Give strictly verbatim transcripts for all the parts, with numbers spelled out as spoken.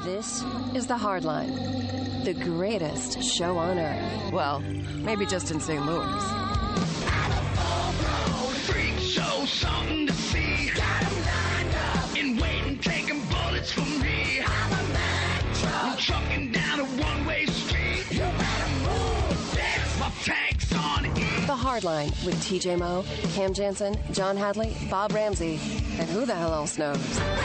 This is The Hardline, the greatest show on earth. Well, maybe just in Saint Louis. Freak show, something to see. Got 'em lined up and waiting, taking bullets from me. I'm a metro. I'm trucking down a one-way street. You better move, bitch. My tank's on E. The Hardline with T J Moe, Cam Jansen, John Hadley, Bob Ramsey, and who the hell else knows?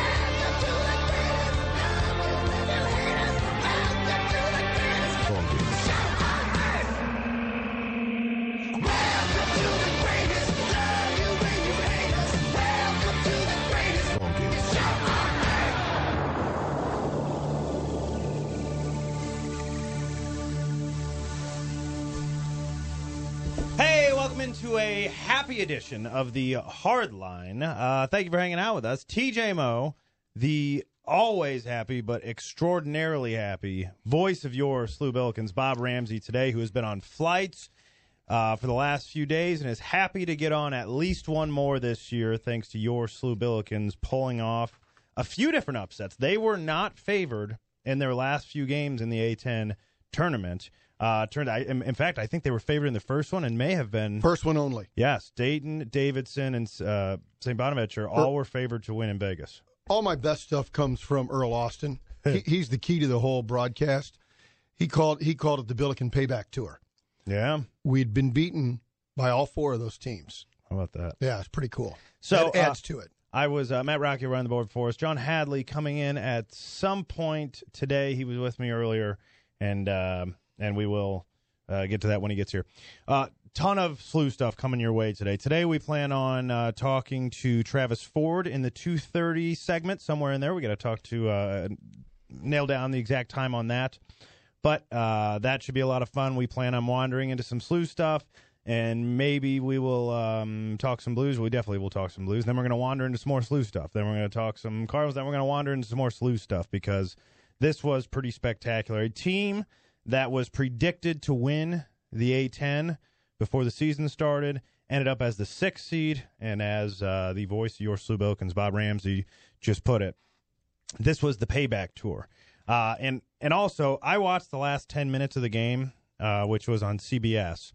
Into a happy edition of the Hardline. Uh, thank you for hanging out with us. T J Moe, the always happy but extraordinarily happy voice of your Slew Billikens, Bob Ramsey, today, who has been on flights uh, for the last few days and is happy to get on at least one more this year, thanks to your Slew Billikens pulling off a few different upsets. They were not favored in their last few games in the A ten tournament. Uh, turned out, in, in fact, I think they were favored in the first one and may have been. First one only. Yes. Dayton, Davidson, and uh, Saint Bonaventure all er, were favored to win in Vegas. All my best stuff comes from Earl Austin. he, he's the key to the whole broadcast. He called he called it the Billiken Payback Tour. Yeah. We'd been beaten by all four of those teams. How about that? Yeah, it's pretty cool. So that adds uh, to it. I was uh, Matt Rocky running the board for us. John Hadley coming in at some point today. He was with me earlier, and um, and we will. Uh, get to that when he gets here. Uh, ton of Slew stuff coming your way today. Today we plan on uh, talking to Travis Ford in the two thirty segment. Somewhere in there we got to talk to, uh, nail down the exact time on that. But uh, that should be a lot of fun. We plan on wandering into some Slew stuff, and maybe we will um, talk some Blues. We definitely will talk some Blues. Then we're going to wander into some more Slew stuff. Then we're going to talk some Cardinals. Then we're going to wander into some more Slew stuff because this was pretty spectacular. A team that was predicted to win the A ten before the season started, ended up as the sixth seed, and as uh, the voice of your Slew Billikens, Bob Ramsey, just put it, this was the payback tour. Uh, and, and also, I watched the last ten minutes of the game, uh, which was on C B S,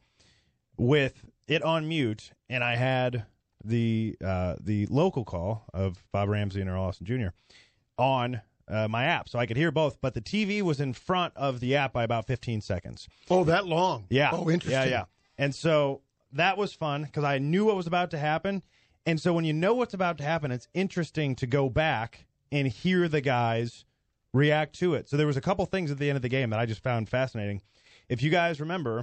with it on mute, and I had the uh, the local call of Bob Ramsey and Earl Austin Junior on Uh, my app, so I could hear both, but the T V was in front of the app by about fifteen seconds. Oh, that long? Yeah. Oh, interesting. Yeah, yeah. And so that was fun because I knew what was about to happen. And so when you know what's about to happen, it's interesting to go back and hear the guys react to it. So there was a couple things at the end of the game that I just found fascinating. If you guys remember,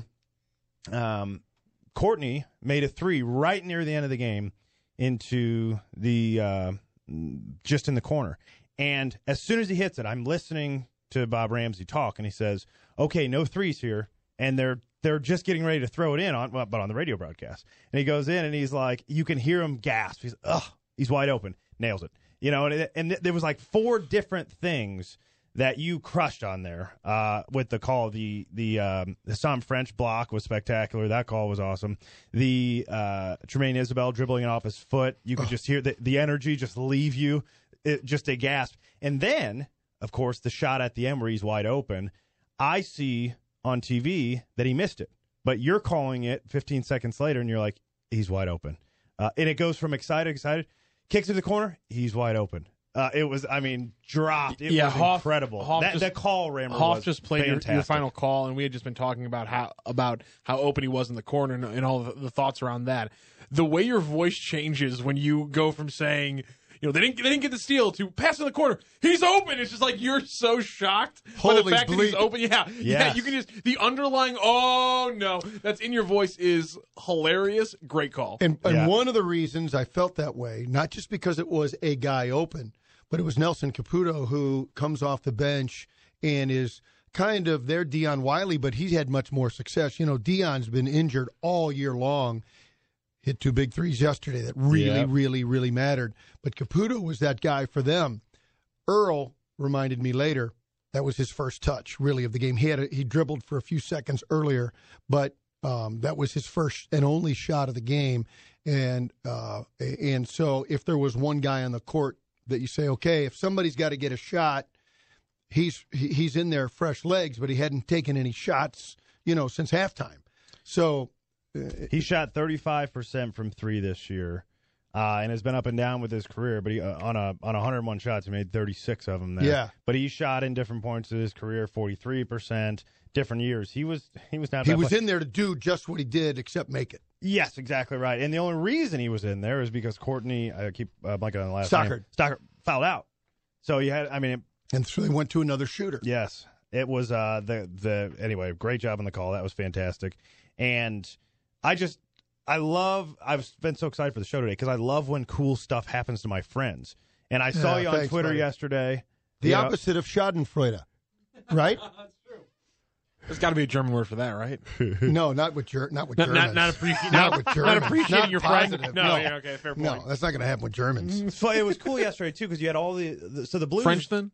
um, Courtney made a three right near the end of the game into the uh, just in the corner. And as soon as he hits it, I'm listening to Bob Ramsey talk, and he says, okay, no threes here. And they're they're just getting ready to throw it in, on, well, but on the radio broadcast. And he goes in, and he's like, you can hear him gasp. He's, ugh, he's wide open. Nails it. You know, and, it, and th- there was like four different things that you crushed on there uh, with the call. The the um, Hassan French block was spectacular. That call was awesome. The uh, Tremaine Isabel dribbling it off his foot. You could just hear the, the energy just leave you. It, just a gasp. And then, of course, the shot at the end where he's wide open, I see on T V that he missed it. But you're calling it fifteen seconds later, and you're like, he's wide open. Uh, and it goes from excited, excited, kicks to the corner, he's wide open. Uh, it was, I mean, dropped. It yeah, was Hoff, incredible. Hoff that, just, that call, Rammer, Hoff was just played your, your final call, and we had just been talking about how about how open he was in the corner and, and all the, the thoughts around that. The way your voice changes when you go from saying, you know, they didn't they didn't get the steal to pass in the corner. He's open. It's just like you're so shocked by the fact that he's open. Yeah, yes. yeah. You can just the underlying oh no that's in your voice is hilarious. Great call. And, and yeah. one of the reasons I felt that way, not just because it was a guy open, but it was Nelson Caputo who comes off the bench and is kind of their Dion Wiley, but he's had much more success. You know, Dion's been injured all year long. Hit two big threes yesterday that really, yep. really, really mattered. But Caputo was that guy for them. Earl reminded me later that was his first touch, really, of the game. He had a, he dribbled for a few seconds earlier, but um, that was his first and only shot of the game. And uh, and so if there was one guy on the court that you say, okay, if somebody's got to get a shot, he's he, he's in there fresh legs, but he hadn't taken any shots, you know, since halftime. So uh, he shot thirty-five percent from three this year, uh, and has been up and down with his career. But he, uh, on a on one hundred one shots, he made thirty-six of them there. Yeah. But he shot in different points of his career, forty-three percent, different years. He was he was not. he bad was play. in there to do just what he did, except make it. Yes, exactly right. And the only reason he was in there is because Courtney, I keep uh, blanking on the last Stockard. name. Stockard fouled out. So you had, I mean, it, And so they went to another shooter. yes, it was uh, the the anyway. Great job on the call. That was fantastic. And I just I love. I've been so excited for the show today because I love when cool stuff happens to my friends. And I saw Yeah, you on thanks, Twitter buddy. yesterday. The you know- opposite of Schadenfreude, right? There's got to be a German word for that, right? No, not with Ger- not with Not, Germans. not, not, appreci- Not not, with not Germans. appreciating Not your friend. positive. No, No. yeah, okay, fair point. No, that's not going to happen with Germans. So it was cool yesterday too because you had all the, the so the Blues French then?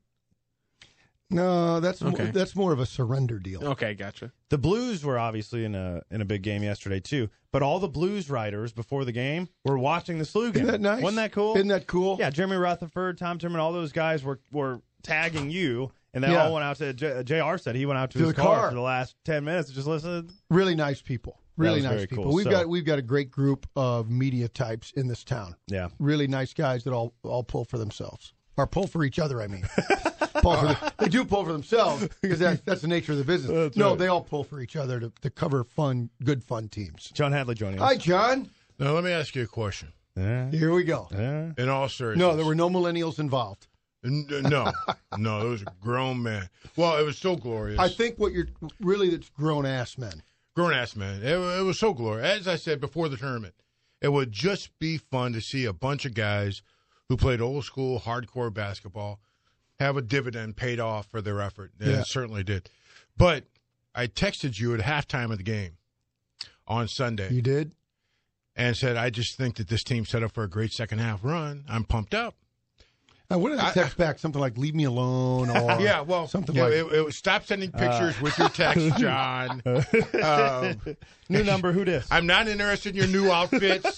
No, that's Okay. more, that's more of a surrender deal. Okay, gotcha. The Blues were obviously in a in a big game yesterday too, but all the Blues writers before the game were watching the S L U game. Isn't that nice? Wasn't that cool? Isn't that cool? Yeah, Jeremy Rutherford, Tom Timmerman, all those guys were were tagging you, and they Yeah. all went out to J- J R said he went out to, To his the car, car. for the last ten minutes to just listen. Really nice people. Really was nice very people. cool. We've So- got we've got a great group of media types in this town. Yeah, Really nice guys that all all pull for themselves. Or pull for each other, I mean. pull for the, they do pull for themselves because that, that's the nature of the business. That's no, right. they all pull for each other to, to cover fun, good fun teams. John Hadley joining Hi, us. John. Now, let me ask you a question. Yeah, Here we go. yeah. In all seriousness. No, there were no millennials involved. N- No. No, there was a grown man. Well, it was so glorious. I think what you're really, it's grown ass men. Grown ass man. It, it was so glorious. As I said before the tournament, it would just be fun to see a bunch of guys who played old school, hardcore basketball have a dividend paid off for their effort. And Yeah. it certainly did. But I texted you at halftime of the game on Sunday You did? and said, I just think that this team set up for a great second half run. I'm pumped up. And what did I text back? Something like "Leave me alone" or Yeah, well, something yeah, like. it, it was stop sending pictures with your text, John. Um, New number, who dis? I'm not interested in your new outfits.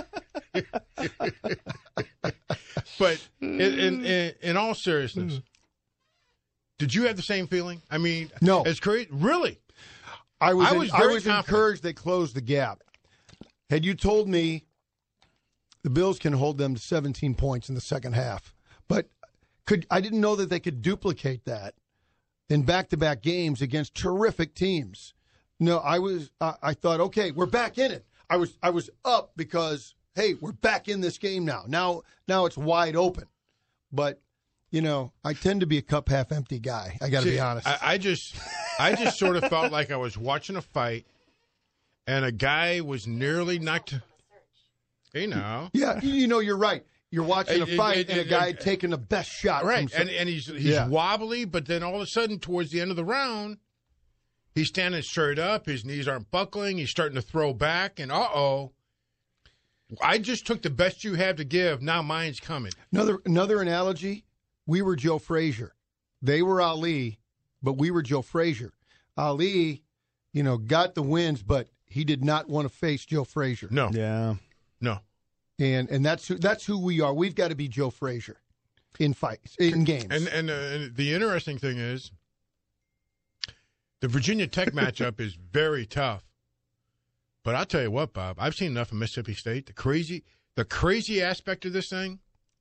But in, in, in, in all seriousness, did you have the same feeling? I mean, No. It's crazy. Really? I was, I in- was I very was confident. encouraged they closed the gap. Had you told me the Bills can hold them to seventeen points in the second half, but could I didn't know that they could duplicate that in back-to-back games against terrific teams. No, I was I, I thought, okay, we're back in it. I was I was up because hey, we're back in this game now. Now now it's wide open. But you know, I tend to be a cup half empty guy. I got to See, be honest. I, I just, I just sort of felt like I was watching a fight, and a guy was nearly knocked. You know, Yeah, you you know, you're right. You're watching a It- it- fight it- and a it- guy it- taking the best shot. right? From And and he's he's Yeah. wobbly, but then all of a sudden, towards the end of the round, he's standing straight up. His knees aren't buckling. He's starting to throw back, and uh oh. I just took the best you have to give. Now mine's coming. another another analogy. We were Joe Frazier. They were Ali, but we were Joe Frazier. Ali, you know, got the wins, but he did not want to face Joe Frazier. No, Yeah. no. And and that's who that's who we are. We've got to be Joe Frazier in fights, in games. And and, uh, and the interesting thing is, the Virginia Tech matchup is very tough. But I'll tell you what, Bob, I've seen enough of Mississippi State. The crazy, the crazy aspect of this thing,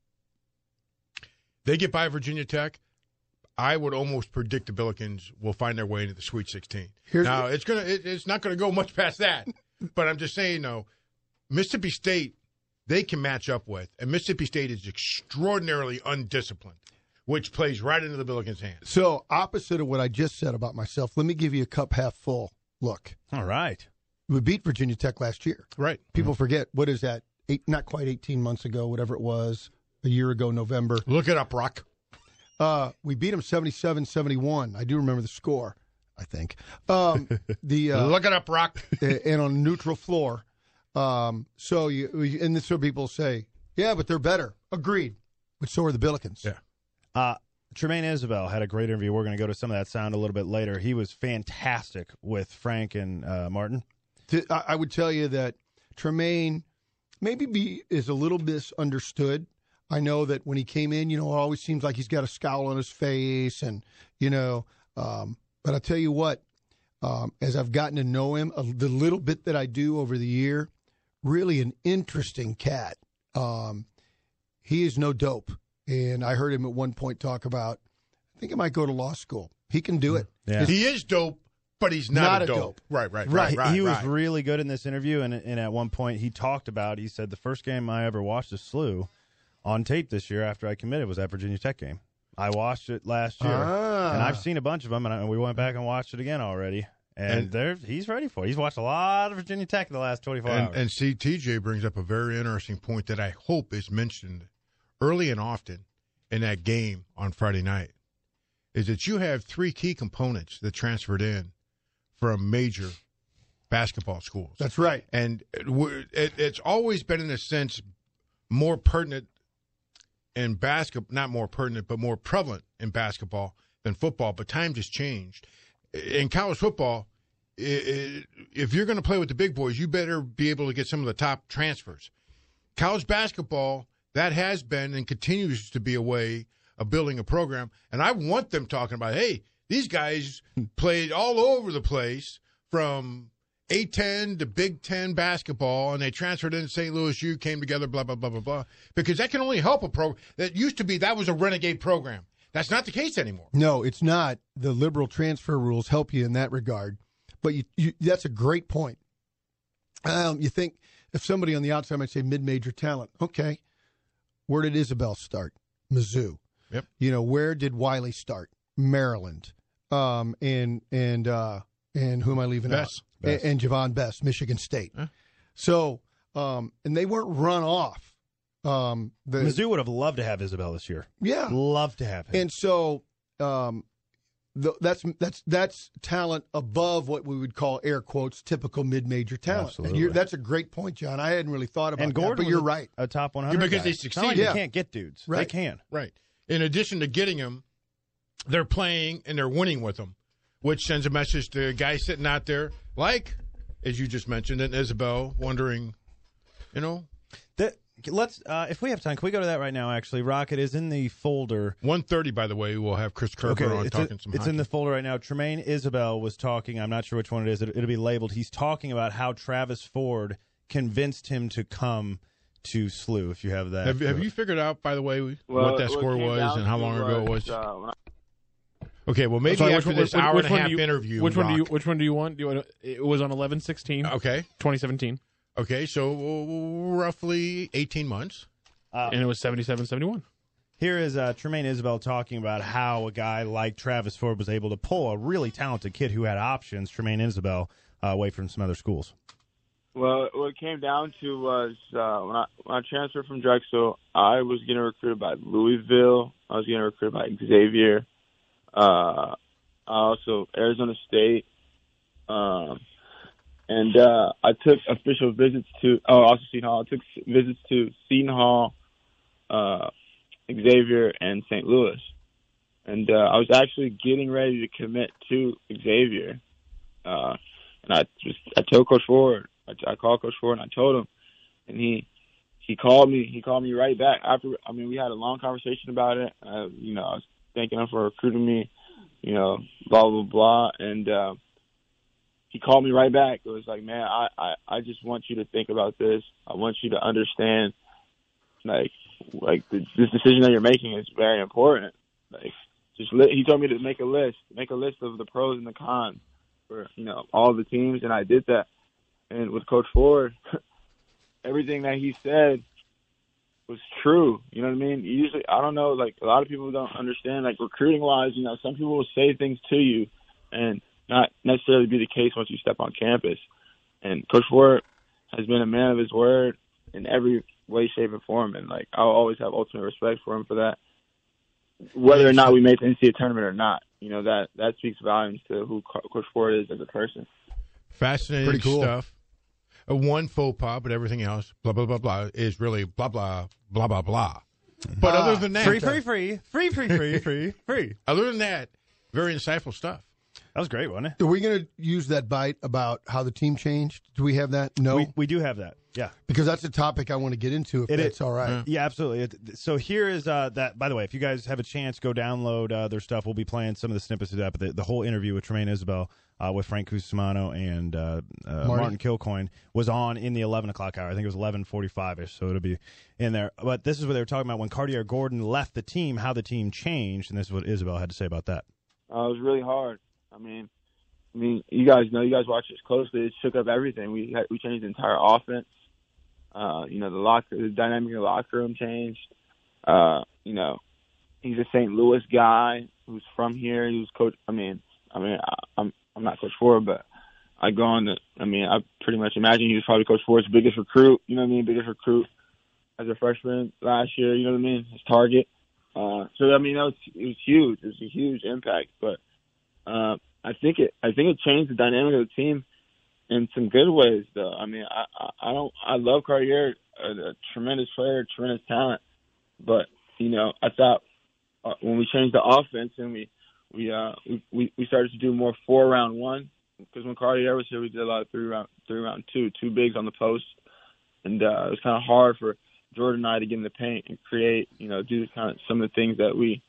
they get by Virginia Tech. I would almost predict the Billikens will find their way into the Sweet sixteen. Here's now the- it's gonna, it, it's not gonna go much past that. But I'm just saying, no, Mississippi State, they can match up with, and Mississippi State is extraordinarily undisciplined, which plays right into the Billikens' hands. so opposite of what I just said about myself, let me give you a cup half full look. All right. We beat Virginia Tech last year. Right. People forget, what is that? Eight, not quite eighteen months ago, whatever it was, a year ago, November. Look it up, Rock. Uh, we beat them seventy-seven seventy-one. I do remember the score, I think. Um, the uh, Look it up, Rock. and on a neutral floor. Um, so you and this, so people say, yeah, but they're better. Agreed. But so are the Billikens. Yeah. Uh, Tremaine Isabel had a great interview. We're going to go to some of that sound a little bit later. He was fantastic with Frank and uh, Martin. Th- I I would tell you that Tremaine maybe be, is a little misunderstood. I know that when he came in, you know, it always seems like he's got a scowl on his face, and you know. Um, but I'll tell you what, um, as I've gotten to know him, a, the little bit that I do over the year, really an interesting cat. Um, he is no dope, and I heard him at one point talk about, I think he might go to law school. He can do it. Yeah. He is dope, but he's not, Not a a dope. dope. Right, right, Right. right, right. He was right. really good in this interview, and, and at one point he talked about, he said, the first game I ever watched a S L U on tape this year after I committed was that Virginia Tech game. I watched it last year, Ah. and I've seen a bunch of them, and, I, and we went back and watched it again already. And, And- there, he's ready for it. He's watched a lot of Virginia Tech in the last twenty-four And, hours. and see, T J brings up a very interesting point that I hope is mentioned early and often in that game on Friday night, is that you have three key components that transferred in from major basketball schools. That's right. And it, w- it, it's always been, in a sense, more pertinent in basketball, not more pertinent, but more prevalent in basketball than football. But times has changed. In college football, i i if you're going to play with the big boys, you better be able to get some of the top transfers. College basketball, that has been and continues to be a way of building a program. And I want them talking about, hey, these guys played all over the place from A ten to Big Ten basketball, and they transferred in Saint Louis U, came together, blah, blah, blah, blah, blah. Because that can only help a program. That used to be, that was a renegade program. That's not the case anymore. No, it's not. The liberal transfer rules help you in that regard. But you, you, that's a great point. Um, you think if somebody on the outside might say mid-major talent, okay, where did Isabel start? Mizzou. Yep. You know, where did Wiley start? Maryland. Um, and and uh, and who am I leaving Bess. out? Bess. And, and Javon Bess, Michigan State. Huh? So, um, and they weren't run off. Um, the, Mizzou would have loved to have Isabel this year. yeah. Love to have him. And so um, the, that's that's that's talent above what we would call, air quotes, typical mid-major talent. Absolutely. And you're, that's a great point, John. I hadn't really thought about and that, Gordon but was you're a, right. a top one hundred Yeah, because guy. they It's not succeeded. like Yeah. They can't get dudes. Right. They can. Right. In addition to getting them, they're playing and they're winning with them, which sends a message to guys sitting out there, like, as you just mentioned, and Isabel, wondering, you know, That, let's, uh, if we have time, can we go to that right now, actually? Rocket is in the folder. one thirty, by the way, we'll have Chris Kerber on it's, talking a- some it's in the hockey. folder right now. Tremaine Isabel was talking. I'm not sure which one it is. It, it'll be labeled. He's talking about how Travis Ford convinced him to come to S L U, if you have that. Have, have you figured out, by the way, Well, what that what score came was down and how to long ago it was? Uh, when I, Okay, well, maybe Sorry, after which, this which, hour which and a one half do you, interview, Which one do you? Rock. Which one do you want? Do you want? To, it was on eleven sixteen, Okay, twenty seventeen, okay, so roughly eighteen months. and it was seventy-seven seventy-one. Here is uh, Tremaine Isabel talking about how a guy like Travis Ford was able to pull a really talented kid who had options, Tremaine Isabel, uh, away from some other schools. well, what it came down to was uh, when I when I transferred from Drexel, I was getting recruited by Louisville. I was getting recruited by Xavier. Uh, also Arizona State. Um, and uh, I took official visits to oh also Seton Hall. I took visits to Seton Hall, uh, Xavier, and Saint Louis. And uh, I was actually getting ready to commit to Xavier. Uh, and I just I told Coach Ford. I, I called Coach Ford and I told him, and he he called me. He called me right back after. I mean, we had a long conversation about it. Uh, you know, I was thanking him for recruiting me. You know, blah blah blah, and uh, he called me right back. It was like, man, I, I I just want you to think about this. I want you to understand, like like the, this decision that you're making is very important. Like, just li- he told me to make a list, make a list of the pros and the cons for you know all the teams, and I did that. And with Coach Ford, everything that he said was true. You know what I mean? Usually, I don't know, like, a lot of people don't understand, like, recruiting-wise, you know, some people will say things to you and not necessarily be the case once you step on campus. And Coach Ford has been a man of his word in every way, shape, and form. And, like, I'll always have ultimate respect for him for that, whether or not we made the N C double A tournament or not. You know, that, that speaks volumes to who Co- Coach Ford is as a person. Fascinating Pretty cool. stuff. Uh, one faux pas, but everything else, blah, blah, blah, blah, is really blah, blah, blah, blah, blah. But Ah, other than that, Free, free, free, free, free, free, free, free. other than that, very insightful stuff. That was great, wasn't it? Are we going to use that bite about how the team changed? Do we have that? No. We, we do have that. Yeah. Because that's a topic I want to get into if It that's is. all right. Yeah, absolutely. It, so here is uh, that. By the way, if you guys have a chance, go download uh, their stuff. We'll be playing some of the snippets of that. But the, the whole interview with Tremaine Isabel, uh, with Frank Cusimano and uh, uh, Martin Kilcoyne was on in the eleven o'clock hour. I think it was eleven forty-five ish. So it'll be in there. But this is what they were talking about when Cartier Gordon left the team, how the team changed, and this is what Isabel had to say about that. Uh, it was really hard. I mean, I mean, you guys know, you guys watch this closely. It shook up everything. We had, we changed the entire offense. Uh, you know, the locker, the dynamic of the locker room changed. Uh, you know, he's a Saint Louis guy who's from here. He was coach. I mean, I mean, I, I'm I'm not Coach Ford, but I go on the. I mean, I pretty much imagine he was probably Coach Ford's biggest recruit. You know what I mean? Biggest recruit as a freshman last year. You know what I mean? His target. Uh, so I mean, that was, it was huge. It was a huge impact, but uh, I think it. I think it changed the dynamic of the team in some good ways, though. I mean, I, I, I don't. I love Cartier, a, a tremendous player, tremendous talent. But you know, I thought uh, when we changed the offense and we we uh we we started to do more four round one, because when Cartier was here, we did a lot of three round three round two, two bigs on the post, and uh, it was kind of hard for Jordan and I to get in the paint and create, you know, do kind of some of the things that we,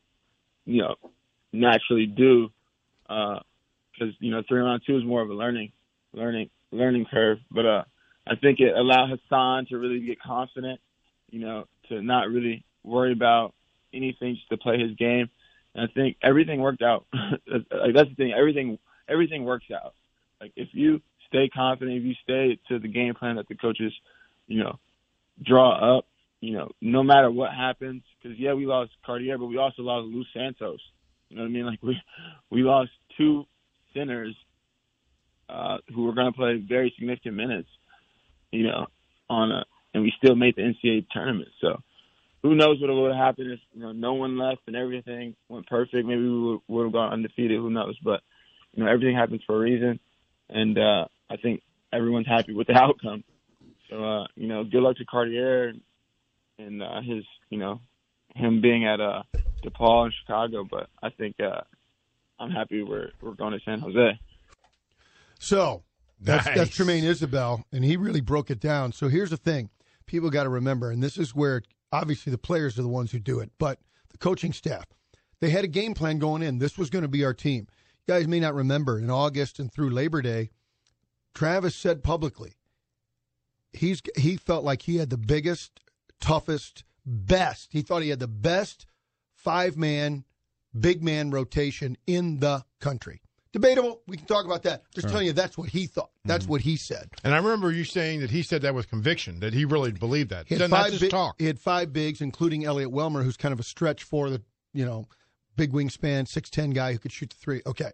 you know, naturally do, because uh, you know, three round two is more of a learning. learning learning curve, but uh I think it allowed Hassan to really get confident, you know, to not really worry about anything, just to play his game. And I think everything worked out. Like, that's the thing, everything everything works out. Like, if you stay confident, if you stay to the game plan that the coaches, you know, draw up, you know, no matter what happens, because yeah, we lost Cartier, but we also lost Lou Santos. You know what I mean? Like, we we lost two centers Uh, who were going to play very significant minutes, you know, on a, and we still made the N C double A tournament. So who knows what would have happened if, you know, no one left and everything went perfect. Maybe we would, would have gone undefeated. Who knows? But, you know, everything happens for a reason. And uh, I think everyone's happy with the outcome. So, uh, you know, good luck to Cartier and, and uh, his, you know, him being at uh, DePaul in Chicago. But I think uh, I'm happy we're, we're going to San Jose. So that's, Nice. that's Tremaine Isabel, and he really broke it down. So here's the thing. People got to remember, and this is where obviously the players are the ones who do it, but the coaching staff, they had a game plan going in. This was going to be our team. You guys may not remember, in August and through Labor Day, Travis said publicly he's he felt like he had the biggest, toughest, best. He thought he had the best five-man, big-man rotation in the country. Debatable. We can talk about that. Just telling you that's what he thought. That's mm-hmm. what he said. And I remember you saying that he said that with conviction, that he really believed that. He had Then five not just bi- talk. He had five bigs, including Elliot Welmer, who's kind of a stretch for the, you know, big wingspan, six ten guy who could shoot the three. Okay.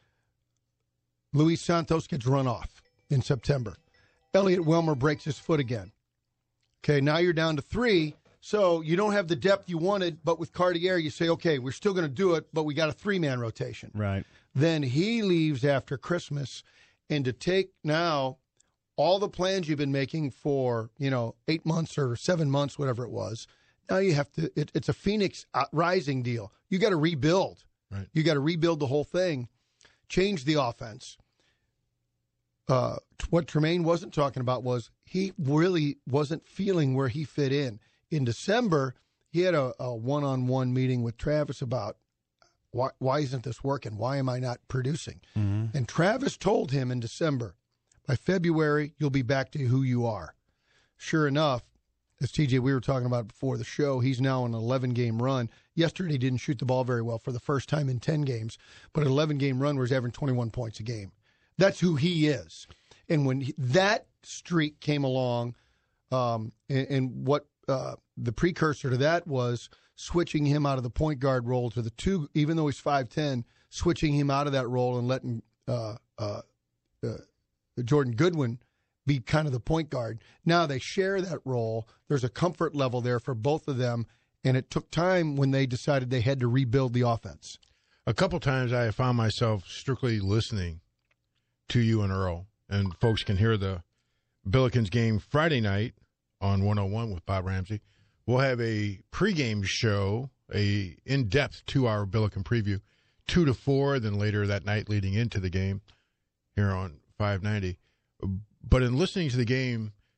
Luis Santos gets run off in September. Elliot Welmer breaks his foot again. Okay, now you're down to three. So you don't have the depth you wanted, but with Cartier, you say, okay, we're still going to do it, but we got a three-man rotation. Right. Then he leaves after Christmas, and to take now all the plans you've been making for, you know, eight months or seven months, whatever it was, now you have to, it, it's a Phoenix rising deal. You got to rebuild. Right. You got to rebuild the whole thing, change the offense. Uh, what Tremaine wasn't talking about was he really wasn't feeling where he fit in. In December, he had a, a one-on-one meeting with Travis about why, why isn't this working? Why am I not producing? Mm-hmm. And Travis told him in December, by February, you'll be back to who you are. Sure enough, as T J, we were talking about before the show, he's now on an eleven-game run. Yesterday, he didn't shoot the ball very well for the first time in ten games, but an eleven-game run where he's averaging twenty-one points a game. That's who he is. And when he, that streak came along, um, and, and what uh, the precursor to that was switching him out of the point guard role to the two, even though he's five ten, switching him out of that role and letting uh, uh, uh, Jordan Goodwin be kind of the point guard. Now they share that role. There's a comfort level there for both of them, and it took time when they decided they had to rebuild the offense. A couple times I have found myself strictly listening to you and Earl, and folks can hear the Billikens game Friday night on one oh one with Bob Ramsey. We'll have a pregame show, a in-depth two-hour Billiken preview, two to four, then later that night leading into the game here on five ninety. But in listening to the game,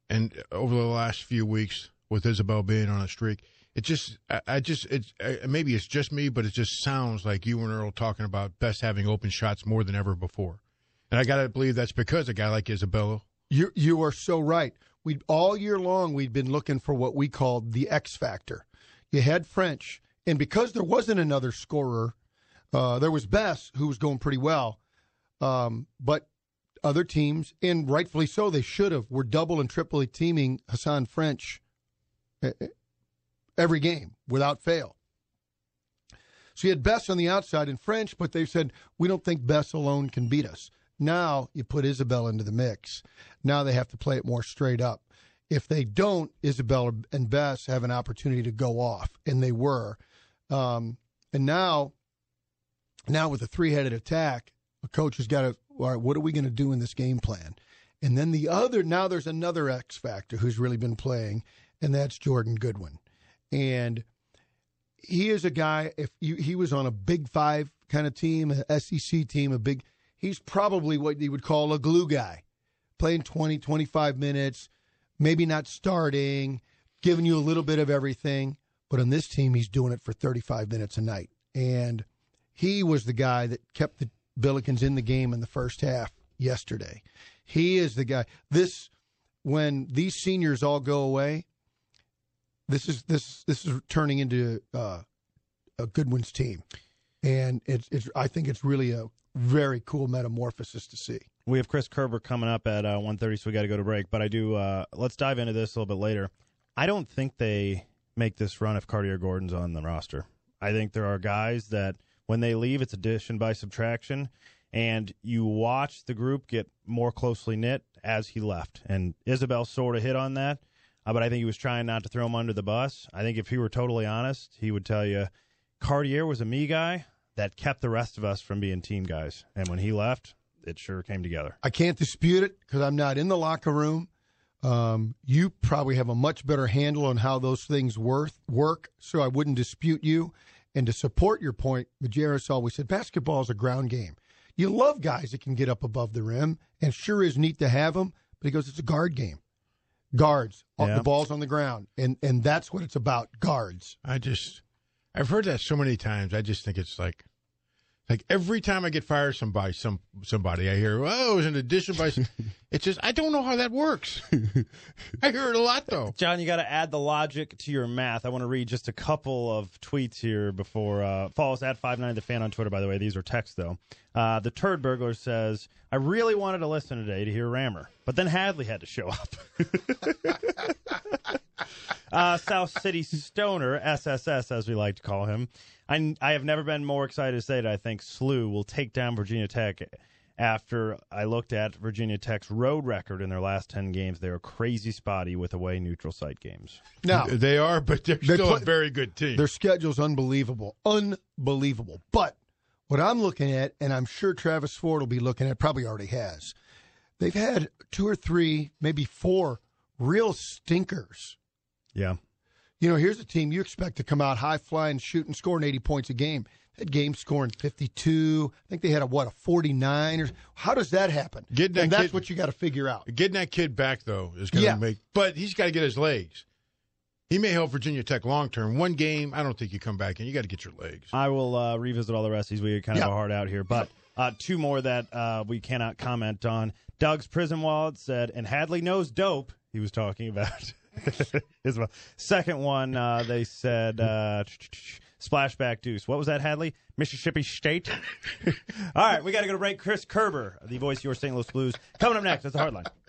and over the last few weeks with Isabel being on a streak, it just, I, I just, it's uh, maybe it's just me, but it just sounds like you and Earl talking about Bess having open shots more than ever before. And I got to believe that's because a guy like Isabella. You you are so right. We all year long we'd been looking for what we called the X factor. You had French, and because there wasn't another scorer, uh, there was Bess who was going pretty well, um, but other teams, and rightfully so, they should have, were double and triple teaming Hassan French every game without fail. So you had Bess on the outside and French, but they said we don't think Bess alone can beat us. Now you put Isabel into the mix. Now they have to play it more straight up. If they don't, Isabel and Bess have an opportunity to go off, and they were. Um, and now, now with a three-headed attack, a coach has got to, all right, what are we going to do in this game plan? And then the other, now there's another X factor who's really been playing, and that's Jordan Goodwin. And he is a guy, if you, he was on a Big Five kind of team, an S E C team, a big, he's probably what you would call a glue guy, playing twenty, twenty-five minutes, maybe not starting, giving you a little bit of everything. But on this team, he's doing it for thirty-five minutes a night. And he was the guy that kept the Billikens in the game in the first half yesterday. He is the guy. This, when these seniors all go away, this is this this is turning into uh, a Goodwin's team. And it's it's I think it's really a very cool metamorphosis to see. We have Chris Kerber coming up at uh, one thirty, so we got to go to break. But I do. Uh, let's dive into this a little bit later. I don't think they make this run if Cartier Gordon's on the roster. I think there are guys that when they leave, it's addition by subtraction, and you watch the group get more closely knit as he left. And Isabel sort of hit on that, uh, but I think he was trying not to throw him under the bus. I think if he were totally honest, he would tell you Cartier was a me guy that kept the rest of us from being team guys. And when he left, it sure came together. I can't dispute it because I'm not in the locker room. Um, you probably have a much better handle on how those things worth, work, so I wouldn't dispute you. And to support your point, Majerus always said basketball is a ground game. You love guys that can get up above the rim, and sure is neat to have them, but he goes, it's a guard game. Guards. Yeah. The ball's on the ground, and, and that's what it's about, guards. I just, I've heard that so many times. I just think it's like, like every time I get fired some by some somebody, I hear, oh, it was an addition by. It's just I don't know how that works. I hear it a lot though. John, you got to add the logic to your math. I want to read just a couple of tweets here before. Uh, follow us at five nine the fan on Twitter. By the way, these are texts though. Uh, the Turd Burglar says, I really wanted to listen today to hear Rammer, but then Hadley had to show up. uh, South City Stoner, S S S as we like to call him. I, I have never been more excited to say that I think S L U will take down Virginia Tech after I looked at Virginia Tech's road record in their last ten games. They're crazy spotty with away neutral site games. Now, they are, but they're they still play, a very good team. Their schedule's unbelievable. Unbelievable. But what I'm looking at, and I'm sure Travis Ford will be looking at, probably already has, they've had two or three, maybe four real stinkers. Yeah. You know, here's a team you expect to come out high flying, shooting, scoring eighty points a game. That game scoring fifty-two. I think they had a, what, a forty-nine? Or, how does that happen? Getting that and that's kid, what you got to figure out. Getting that kid back, though, is going to Yeah. make – but he's got to get his legs. He may help Virginia Tech long term. One game, I don't think you come back in. You got to get your legs. I will uh, revisit all the rest of these. We kind of Yeah. have a hard out here. But uh, two more that uh, we cannot comment on. Doug's Prison Wallet said, and Hadley knows dope. He was talking about – Isabel. Second one, uh, they said uh, splashback deuce. What was that, Hadley? Mississippi State? All right, we got to go to break. Chris Kerber, the voice of your Saint Louis Blues. Coming up next, that's the Hardline.